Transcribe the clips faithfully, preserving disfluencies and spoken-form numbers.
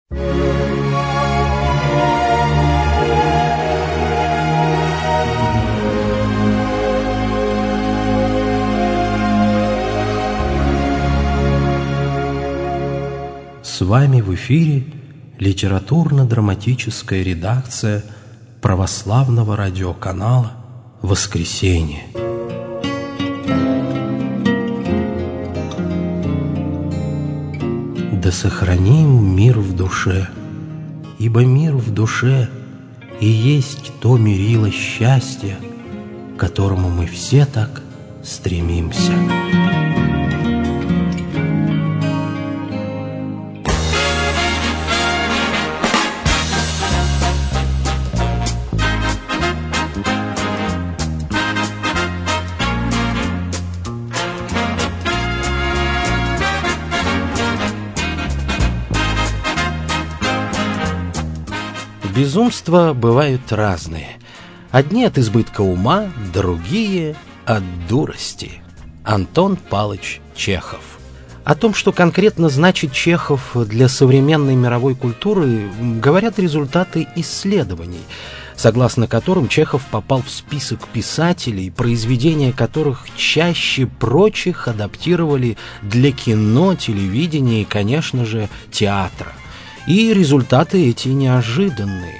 С вами в эфире литературно-драматическая редакция православного радиоканала «Воскресенье». Да сохраним мир в душе, ибо мир в душе и есть то мерило счастья, к которому мы все так стремимся. Безумства бывают разные. Одни от избытка ума, другие от дурости. Антон Палыч Чехов. О том, что конкретно значит Чехов для современной мировой культуры, говорят результаты исследований, согласно которым Чехов попал в список писателей, произведения которых чаще прочих адаптировали для кино, телевидения и, конечно же, театра. И результаты эти неожиданные.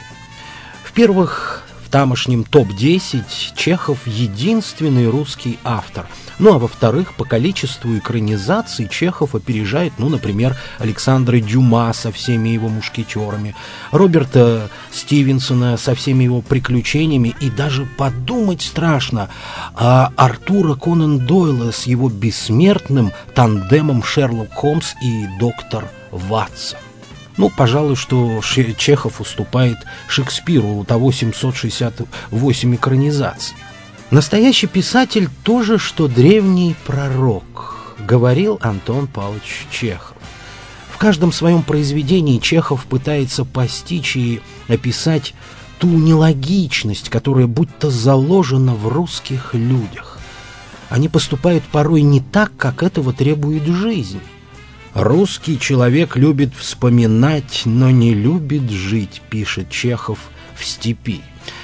В-первых, в тамошнем топ десять Чехов единственный русский автор. Ну а во-вторых, по количеству экранизаций Чехов опережает, ну, например, Александра Дюма со всеми его мушкетерами, Роберта Стивенсона со всеми его приключениями, и даже подумать страшно, а Артура Конан Дойла с его бессмертным тандемом Шерлок Холмс и доктор Ватсон. Ну, пожалуй, что Чехов уступает Шекспиру, у того семьсот шестьдесят восемь экранизаций. Настоящий писатель — то же, что древний пророк, говорил Антон Павлович Чехов. В каждом своем произведении Чехов пытается постичь и описать ту нелогичность, которая будто заложена в русских людях. Они поступают порой не так, как этого требует жизнь. «Русский человек любит вспоминать, но не любит жить», — пишет Чехов в «Степи».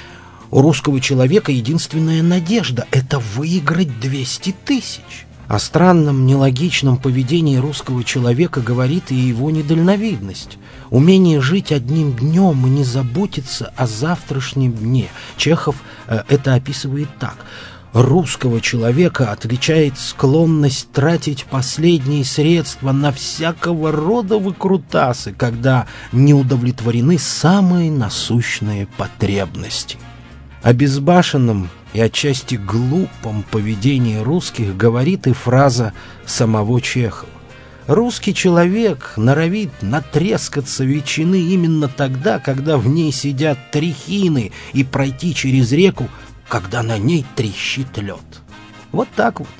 У русского человека единственная надежда — это выиграть двести тысяч. О странном, нелогичном поведении русского человека говорит и его недальновидность. Умение жить одним днем и не заботиться о завтрашнем дне. Чехов э, это описывает так. Русского человека отличает склонность тратить последние средства на всякого рода выкрутасы, когда не удовлетворены самые насущные потребности. О безбашенном и отчасти глупом поведении русских говорит и фраза самого Чехова. Русский человек норовит натрескаться ветчины именно тогда, когда в ней сидят трехины, и пройти через реку, когда на ней трещит лед. Вот так вот.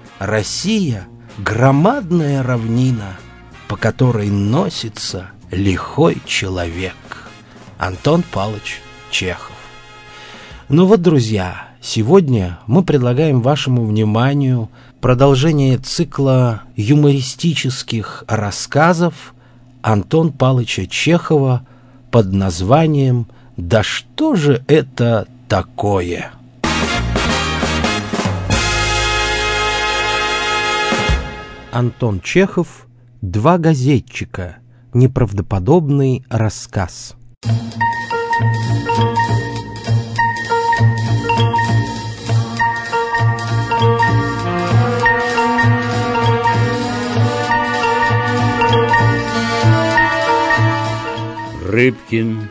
Россия — громадная равнина, по которой носится лихой человек. Антон Павлович Чехов. Ну вот, друзья, сегодня мы предлагаем вашему вниманию продолжение цикла юмористических рассказов Антона Павловича Чехова под названием «Да что же это такое?». Антон Чехов «Два газетчика». Неправдоподобный рассказ. Рыбкин,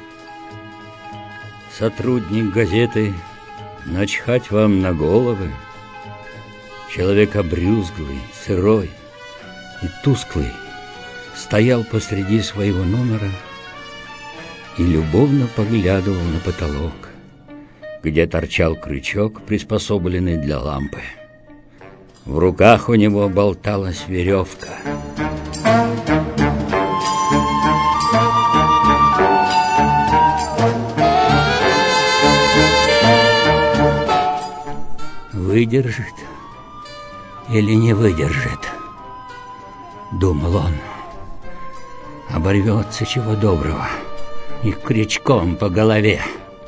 сотрудник газеты, начхать вам на головы. Человек обрюзглый, сырой и тусклый стоял посреди своего номера и любовно поглядывал на потолок, где торчал крючок, приспособленный для лампы. В руках у него болталась веревка. Выдержит или не выдержит, думал он. оборвется чего доброго и крючком по голове.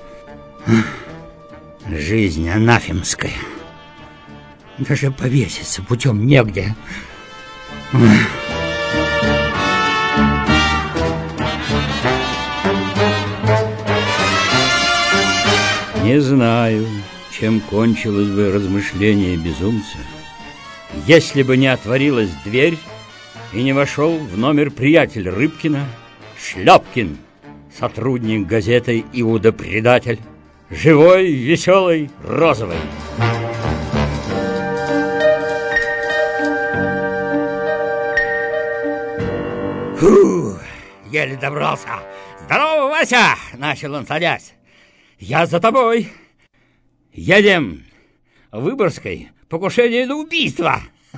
Жизнь анафемская. Даже повеситься путем негде. Не знаю, чем кончилось бы размышление безумца, если бы не отворилась дверь и не вошел в номер приятель Рыбкина, Шляпкин, сотрудник газеты «Иуда-предатель», живой, веселый, розовый. Фу, еле добрался. Здорово, Вася, начал он, садясь. Я за тобой. Едем. Выборгской покушение на убийство.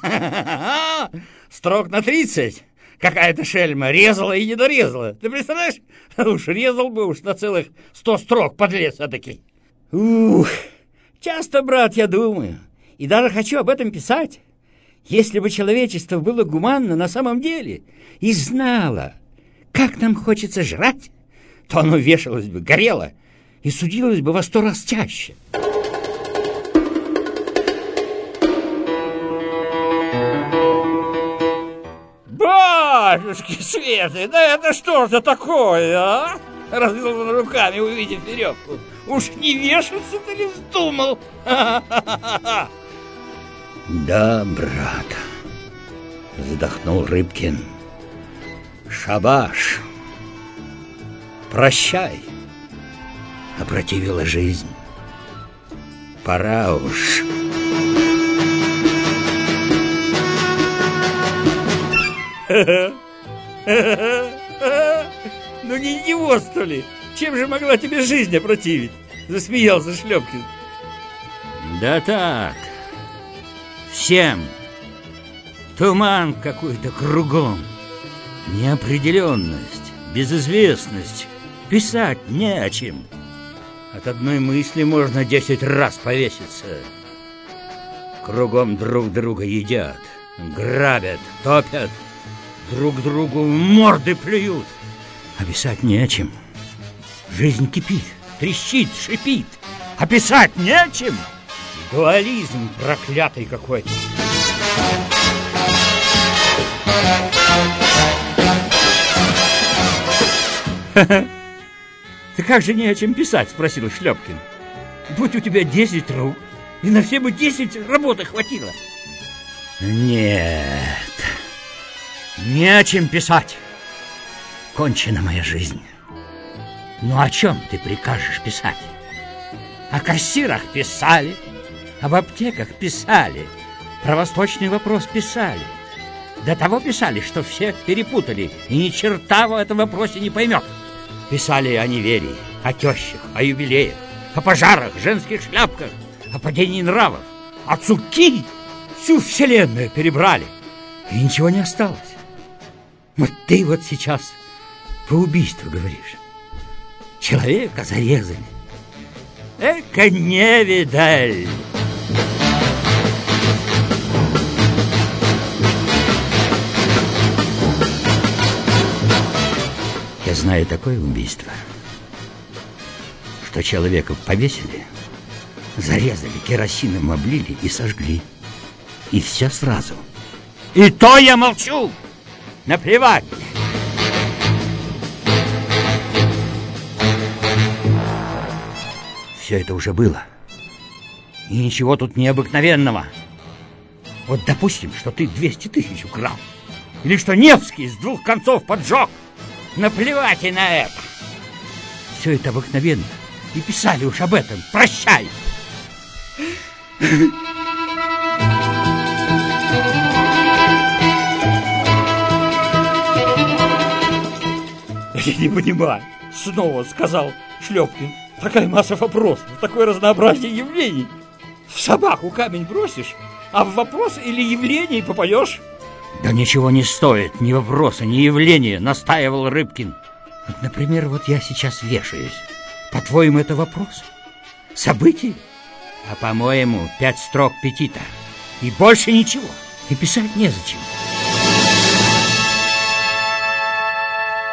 Строк на тридцать. Какая-то шельма резала и не дорезала. Ты представляешь? Уж резал бы уж на целых сто строк, подлец этакий. Ух, часто, брат, я думаю, и даже хочу об этом писать. Если бы человечество было гуманно на самом деле и знало, как нам хочется жрать, то оно вешалось бы, горело и судилось бы во сто раз чаще. Батюшки Светы, да это что же такое, а? Развел он руками, увидев веревку. Уж не вешаться ты ли вздумал? Да, брат, вздохнул Рыбкин. Шабаш. Прощай. Опротивила жизнь. Пора уж. Ну не идиотство ли? Чем же могла тебе жизнь опротивить? Засмеялся Шлепкин. Да так. Всем. Туман какой-то кругом. Неопределенность, безызвестность. Писать не о чем. От одной мысли можно десять раз повеситься. Кругом друг друга едят, грабят, топят, друг другу в морды плюют. А писать не о чем. Жизнь кипит, трещит, шипит. А писать не о чем. Дуализм проклятый какой-то. Ты как же не о чем писать? Спросил Шлепкин. Будь у тебя десять рук, и на все бы десять работы хватило. Нет, не о чем писать. Кончена моя жизнь. Ну о чем ты прикажешь писать? О кассирах писали, об аптеках писали, про восточный вопрос писали. До того писали, что все перепутали, и ни черта в этом вопросе не поймет. Писали о неверии, о тещах, о юбилеях, о пожарах, женских шляпках, о падении нравов, о цуки. Всю вселенную перебрали, и ничего не осталось. Вот ты вот сейчас по убийству говоришь. Человека зарезали. Эка невидаль. Я знаю такое убийство, что человека повесили, зарезали, керосином облили и сожгли. И все сразу. И то я молчу. Наплевать. Все это уже было. И ничего тут необыкновенного. Вот допустим, что ты двести тысяч украл. Или что Невский с двух концов поджег. Наплевать и на это. Все это обыкновенно. И писали уж об этом. Прощай. Я не понимаю, снова сказал Шлепкин. Такая масса вопросов, такое разнообразие явлений. В собаку камень бросишь, а в вопрос или явление попадешь. Да ничего не стоит, ни вопроса, ни явления, настаивал Рыбкин. Вот, например, вот я сейчас вешаюсь. По-твоему, это вопрос? Событие? А по-моему, пять строк петита. И больше ничего. И писать незачем.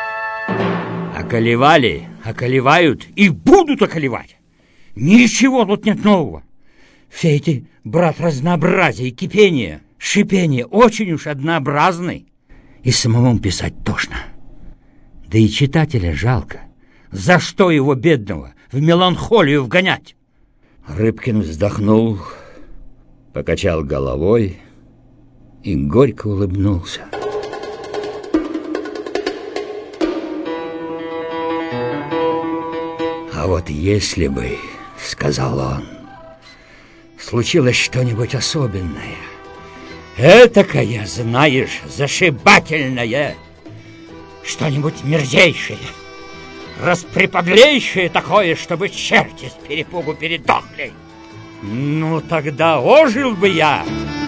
Околевали, околевают и будут околевать. Ничего тут нет нового. Все эти, брат, разнообразия и кипения, шипения очень уж однообразны. И самому писать тошно. Да и читателя жалко. За что его, бедного, в меланхолию вгонять? Рыбкин вздохнул, покачал головой и горько улыбнулся. А вот если бы, сказал он, случилось что-нибудь особенное, этакое, знаешь, зашибательное, что-нибудь мерзейшее, распреподлейшее такое, чтобы черти с перепугу передохли, ну тогда ожил бы я.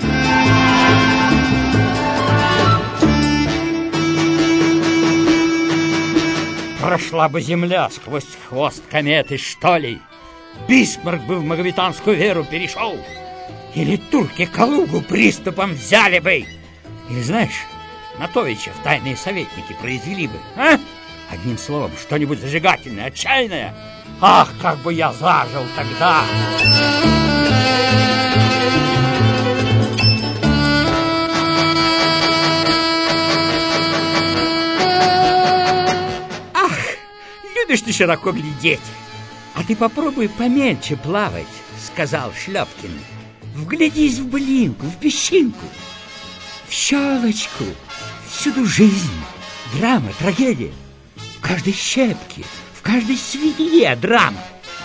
Прошла бы земля сквозь хвост кометы, что ли? Бисмарк бы в магометанскую веру перешел. Или турки Калугу приступом взяли бы. Или, знаешь, Натовича в тайные советники произвели бы. А? Одним словом, что-нибудь зажигательное, отчаянное. Ах, как бы я зажил тогда! Любишь ты широко глядеть, а ты попробуй помельче плавать, сказал Шлепкин. Вглядись в былинку, в песчинку, в щелочку, всюду жизнь, драма, трагедия, в каждой щепке, в каждой свинье драма.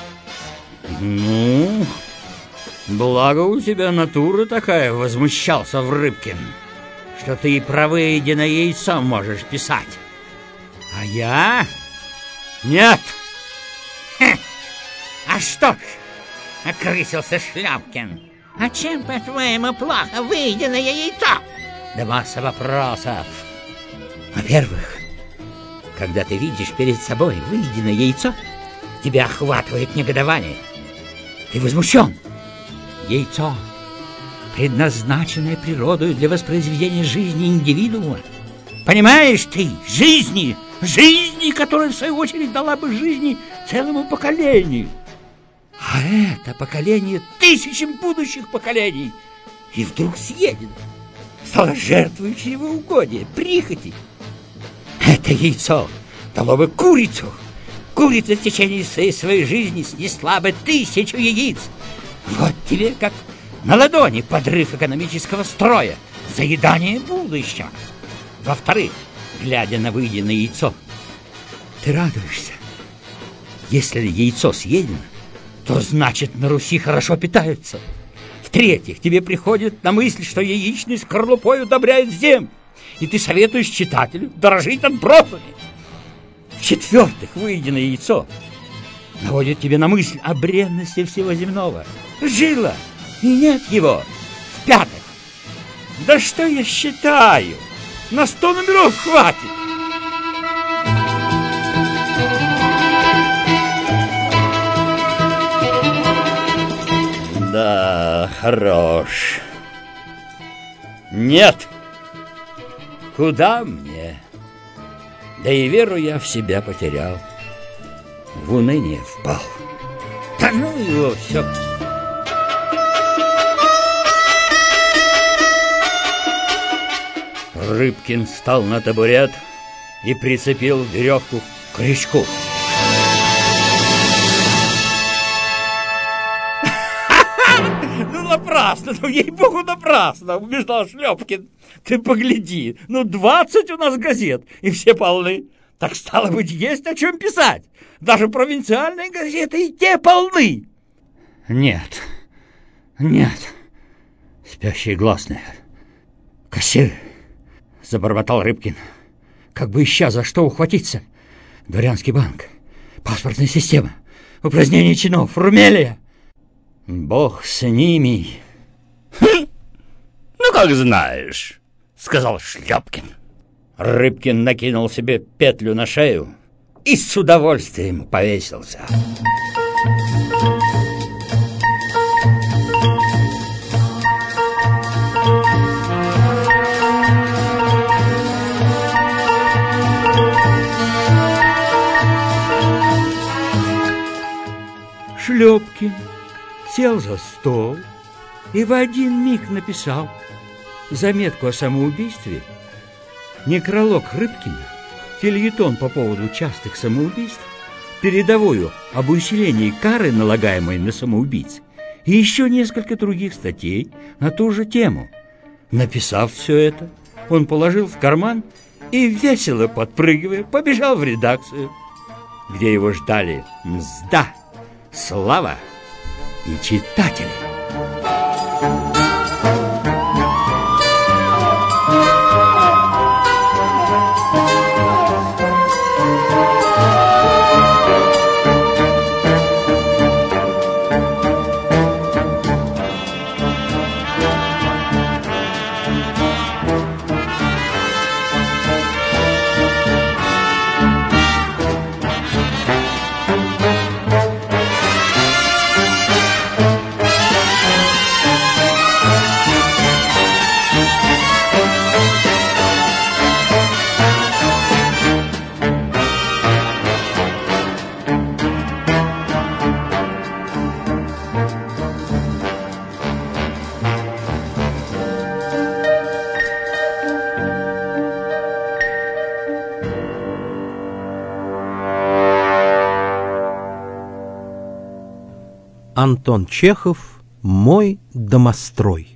Ну, благо у тебя натура такая, возмущался Рыбкин, что ты и про выеденное яйцо можешь писать. А я... Нет! Хе. А что ж, окрысился Шлепкин. А чем, по-твоему, плохо выеденное яйцо? Да масса вопросов. Во-первых, когда ты видишь перед собой выеденное яйцо, тебя охватывает негодование. Ты возмущен. Яйцо, предназначенное природой для воспроизведения жизни индивидуума. Понимаешь ты, жизни, жизни, которая, в свою очередь, дала бы жизни целому поколению. А это поколение тысячам будущих поколений. И вдруг съедено, стало жертвой чревоугодия, прихоти. Это яйцо дало бы курицу. Курица в течение всей своей жизни снесла бы тысячу яиц. Вот тебе, как на ладони, подрыв экономического строя, заедание будущего. Во-вторых, глядя на выеденное яйцо, ты радуешься. Если яйцо съедено, то значит, на Руси хорошо питаются. В-третьих, тебе приходит на мысль, что яичной скорлупой удобряют землю, и ты советуешь читателю дорожить отбросами. В-четвертых, выеденное яйцо наводит тебе на мысль о бренности всего земного. Жило, и нет его. В-пятых, да что я считаю? На сто номеров хватит. Да, хорош. Нет. Куда мне? Да и веру я в себя потерял. В уныние впал. Да ну его все. Рыбкин встал на табурет и прицепил веревку к крючку. Ну, напрасно, ну, ей-богу, напрасно, убеждал Шлепкин. Ты погляди, ну, двадцать у нас газет, и все полны. Так, стало быть, есть о чем писать. Даже провинциальные газеты и те полны. Нет, нет, спящие гласные. Кассир, забормотал Рыбкин, как бы ища за что ухватиться. Дворянский банк, паспортная система, упразднение чинов, Румелия. Бог с ними. Хм, ну, как знаешь, сказал Шлепкин. Рыбкин накинул себе петлю на шею и с удовольствием повесился. шлепки, сел за стол и в один миг написал заметку о самоубийстве, некролог Рыбкина, фельетон по поводу частых самоубийств, передовую об усилении кары, налагаемой на самоубийц, и еще несколько других статей на ту же тему. Написав все это, он положил в карман и, весело подпрыгивая, побежал в редакцию, где его ждали мзда, слава и читатели. Антон Чехов «Мой домострой».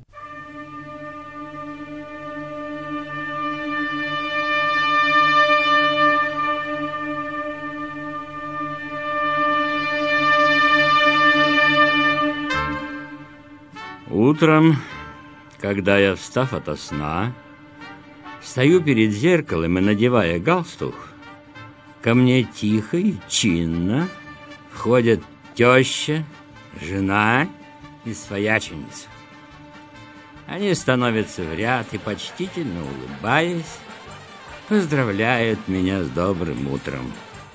Утром, когда я, встав ото сна, стою перед зеркалом и надевая галстук, ко мне тихо и чинно входят теща, жена и свояченица. Они становятся в ряд и, почтительно улыбаясь, поздравляют меня с добрым утром.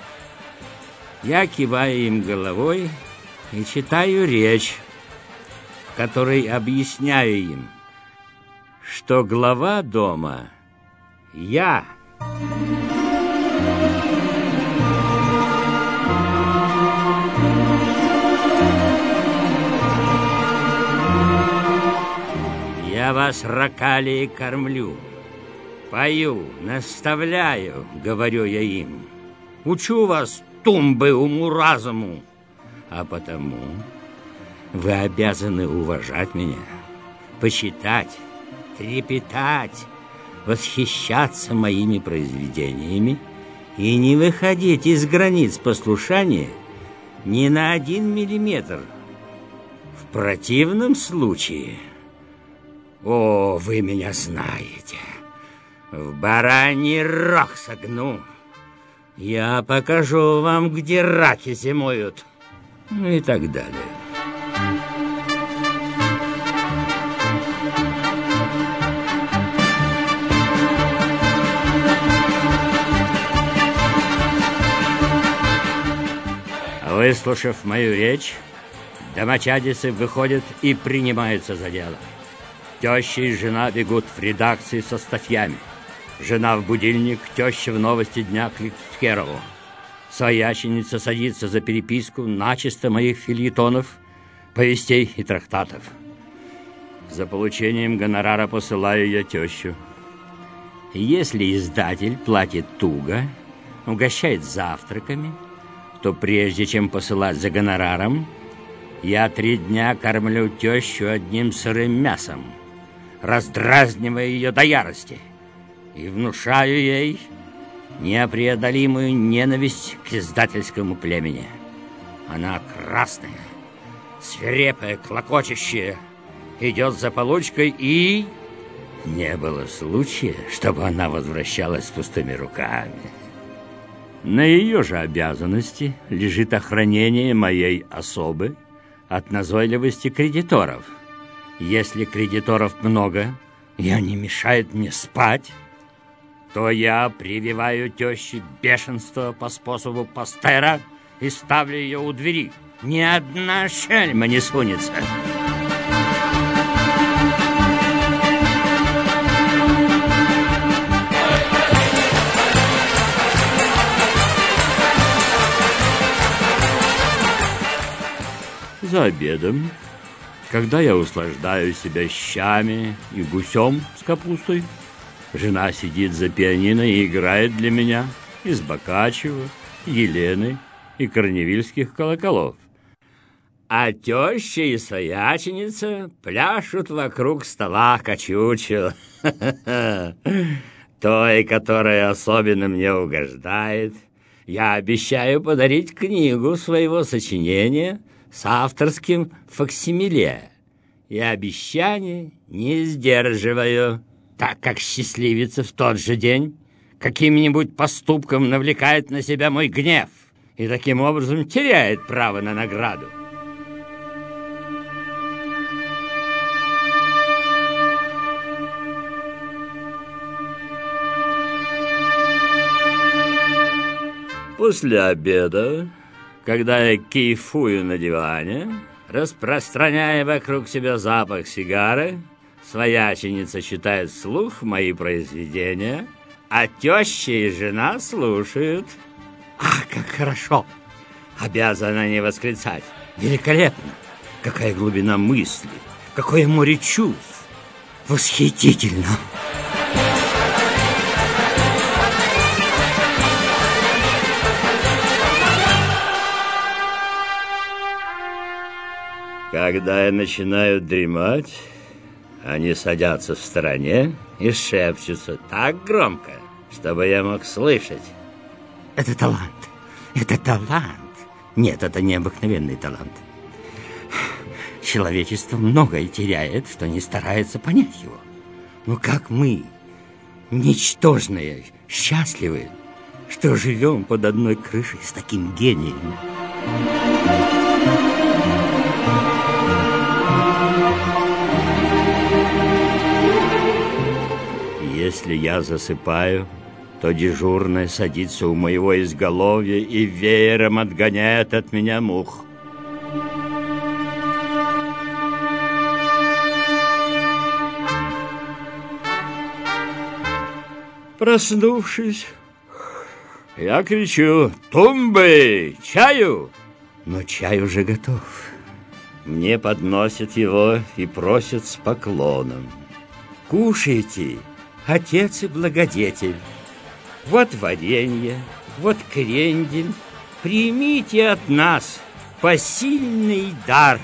Я киваю им головой и читаю речь, в которой объясняю им, что глава дома — я. Я вас рокали и кормлю, пою, наставляю, говорю я им, учу вас тумбы уму-разуму, а потому вы обязаны уважать меня, почитать, трепетать, восхищаться моими произведениями и не выходить из границ послушания ни на один миллиметр. В противном случае... О, вы меня знаете. В бараний рог согну. Я покажу вам, где раки зимуют. Ну и так далее. Выслушав мою речь, домочадицы выходят и принимаются за дело. Теща и жена бегут в редакции со статьями. Жена в будильник, теща в новости дня к Липскерову. Свояченица садится за переписку начисто моих фельетонов, повестей и трактатов. За получением гонорара посылаю я тещу. Если издатель платит туго, угощает завтраками, то прежде чем посылать за гонораром, я три дня кормлю тещу одним сырым мясом, раздразнивая ее до ярости, и внушаю ей непреодолимую ненависть к издательскому племени. Она красная, свирепая, клокочущая, идет за получкой, и не было случая, чтобы она возвращалась с пустыми руками. На ее же обязанности лежит охранение моей особы от назойливости кредиторов. Если кредиторов много, и они мешают мне спать, то я прививаю теще бешенство по способу Пастера и ставлю ее у двери. Ни одна шельма не сунется. за обедом, когда я услаждаю себя щами и гусем с капустой, жена сидит за пианино и играет для меня из Боккаччо, Елены и корневильских колоколов. А теща и свояченица пляшут вокруг стола качучу. Той, которая особенно мне угождает, я обещаю подарить книгу своего сочинения с авторским факсимиле. И обещание не сдерживаю, так как счастливица в тот же день каким-нибудь поступком навлекает на себя мой гнев и таким образом теряет право на награду. После обеда, когда я кайфую на диване, распространяя вокруг себя запах сигары, свояченица читает вслух мои произведения, а теща и жена слушают. Ах, как хорошо! Обязана не восклицать. Великолепно! Какая глубина мысли! Какое море чувств! Восхитительно! Когда я начинаю дремать, они садятся в стороне и шепчутся так громко, чтобы я мог слышать. Это талант. Это талант. Нет, это необыкновенный талант. Человечество многое теряет, что не старается понять его. Но как мы, ничтожные, счастливы, что живем под одной крышей с таким гением. Если я засыпаю, то дежурная садится у моего изголовья и веером отгоняет от меня мух. Проснувшись, я кричу: «Тумбы! Чаю!» Но чай уже готов. Мне подносят его и просят с поклоном: «Кушайте, отец и благодетель! Вот варенье, вот крендель, примите от нас посильный дар!»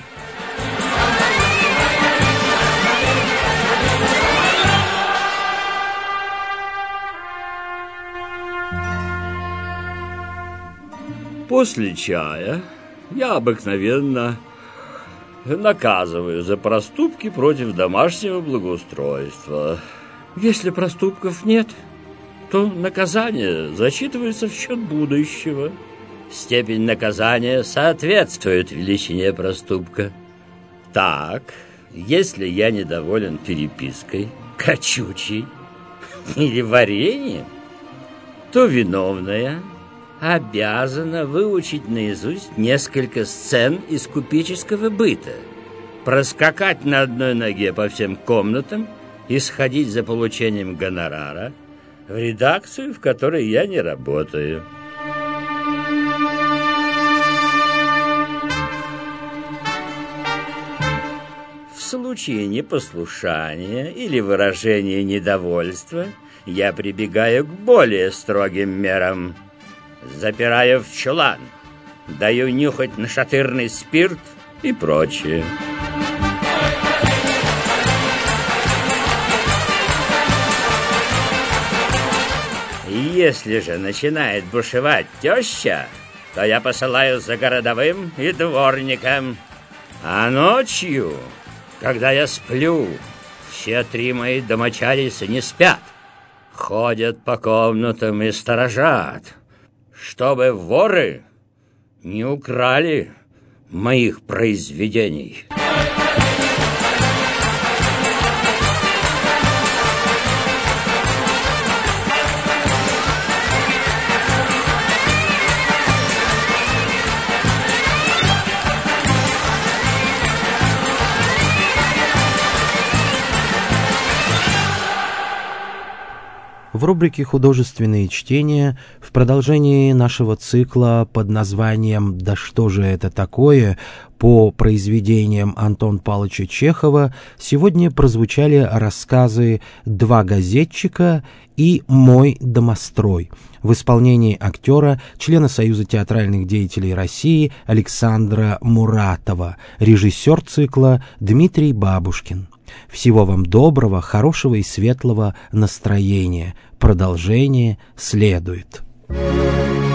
После чая я обыкновенно наказываю за проступки против домашнего благоустройства. Если проступков нет, то наказание засчитывается в счет будущего. Степень наказания соответствует величине проступка. Так, если я недоволен перепиской, качучей или вареньем, то виновная обязана выучить наизусть несколько сцен из купеческого быта, проскакать на одной ноге по всем комнатам и сходить за получением гонорара в редакцию, в которой я не работаю. В случае непослушания или выражения недовольства я прибегаю к более строгим мерам. Запираю в чулан, даю нюхать нашатырный спирт и прочее. Если же начинает бушевать теща, то я посылаю за городовым и дворником. А ночью, когда я сплю, все три мои домочадицы не спят, ходят по комнатам и сторожат, чтобы воры не украли моих произведений. В рубрике «Художественные чтения» в продолжении нашего цикла под названием «Да что же это такое?» по произведениям Антона Павловича Чехова сегодня прозвучали рассказы «Два газетчика» и «Мой домострой» в исполнении актера, члена Союза театральных деятелей России Александра Муратова, режиссер цикла Дмитрий Бабушкин. Всего вам доброго, хорошего и светлого настроения. Продолжение следует.